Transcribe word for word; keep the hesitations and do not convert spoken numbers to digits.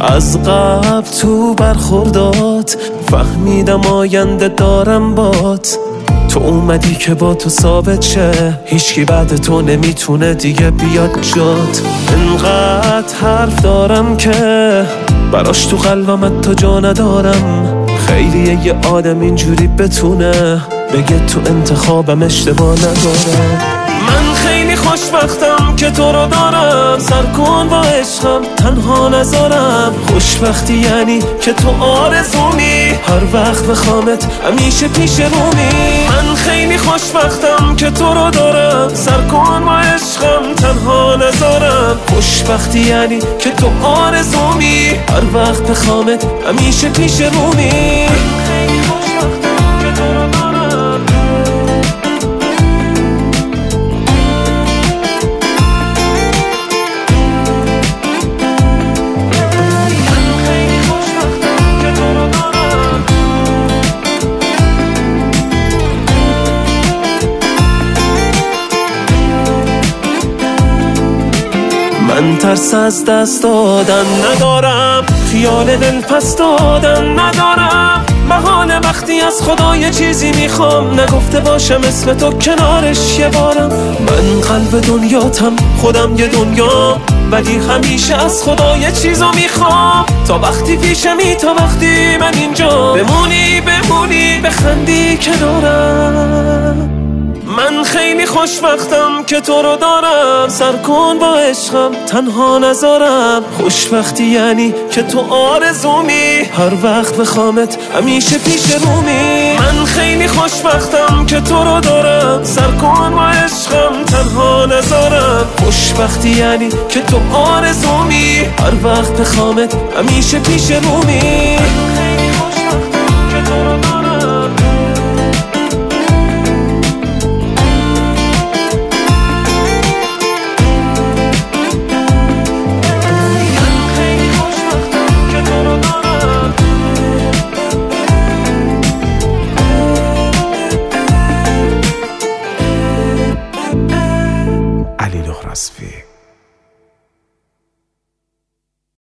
از قبل تو برخوردات فهمیدم آینده دارم بات. تو اومدی که با تو ثابت شه هیچکی بعد تو نمیتونه دیگه بیاد جات. انقدر حرف دارم که براش تو قلبم تو جا ندارم. خیلیه یه آدم اینجوری بتونه بگه تو انتخابم اشتباه نداره. من خیلی خوشبختم که تو رو دارم، سر کن با عشقم تنها نذارم. خوشبختی یعنی که تو آرزومی، هر وقت بخوامت همیشه پیش رومی. من خیلی خوشبختم که تو رو دارم، سر کن با عشقم تنها نذارم. خوشبختی یعنی که تو آرزومی، هر وقت بخوامت همیشه پیش رومی. من ترس از دست دادن ندارم، خیال دل پس دادن ندارم. بهانه وقتی از خدا یه چیزی میخوام، نگفته باشم اسم تو کنارش یه بارم. من قلب دنیاتم خودم یه دنیا، ولی همیشه از خدا یه چیزو میخوام. تا وقتی پیشمی، تا وقتی من اینجا، بمونی بمونی بخندی کنارم. من خیلی خوشبختم که تو رو دارم، سر کن با عشقم تنها نذارم. خوشبختی یعنی که تو آرزومی، هر وقت بخوامت همیشه پیش رومی. من خیلی خوشبختم که تو رو دارم، سر کن با عشقم تنها نذارم. خوشبختی یعنی که تو آرزومی، هر وقت بخوامت همیشه پیش رومی.